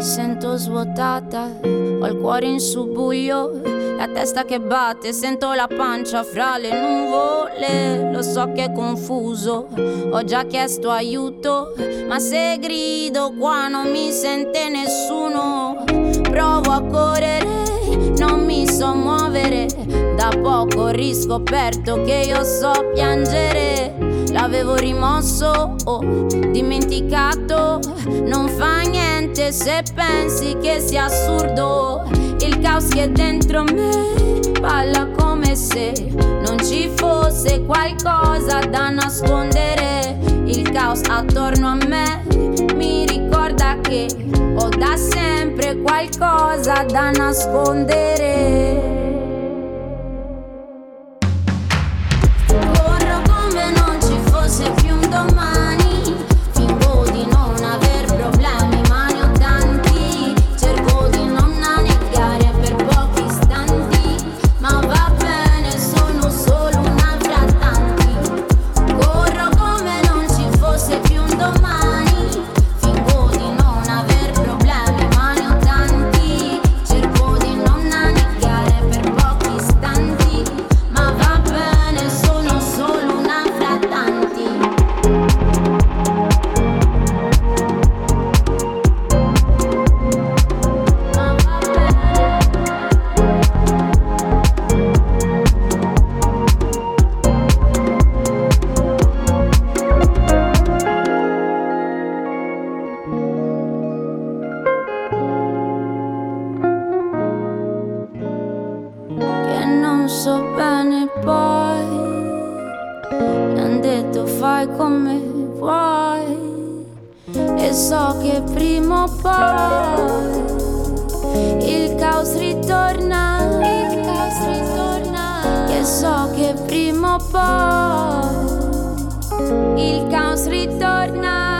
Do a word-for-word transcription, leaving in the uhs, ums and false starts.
sento svuotata, ho il cuore in subbuglio, la testa che batte, sento la pancia fra le nuvole. Lo so che è confuso, ho già chiesto aiuto, ma se grido qua non mi sente nessuno. Provo a correre, non mi so muovere, da poco ho riscoperto che io so piangere. L'avevo rimosso, oh, dimenticato, non fa niente se pensi che sia assurdo. Il caos che è dentro me balla come se non ci fosse qualcosa da nascondere. Il caos attorno a me mi ricorda che ho da sempre qualcosa da nascondere. Se più un domani, fingo di non aver problemi, ma ne ho tanti. Cerco di non annegare per pochi istanti, ma va bene, sono solo una fra tanti. Corro come non ci fosse più un domani, fingo di non aver problemi, ma ne ho tanti. Cerco di non annegare per pochi istanti, ma va bene, sono solo una fra tanti. Che non so bene poi, mi han detto fai come vuoi, e so che prima o poi il caos ritorna, il caos ritorna, che so che prima o poi il caos ritorna.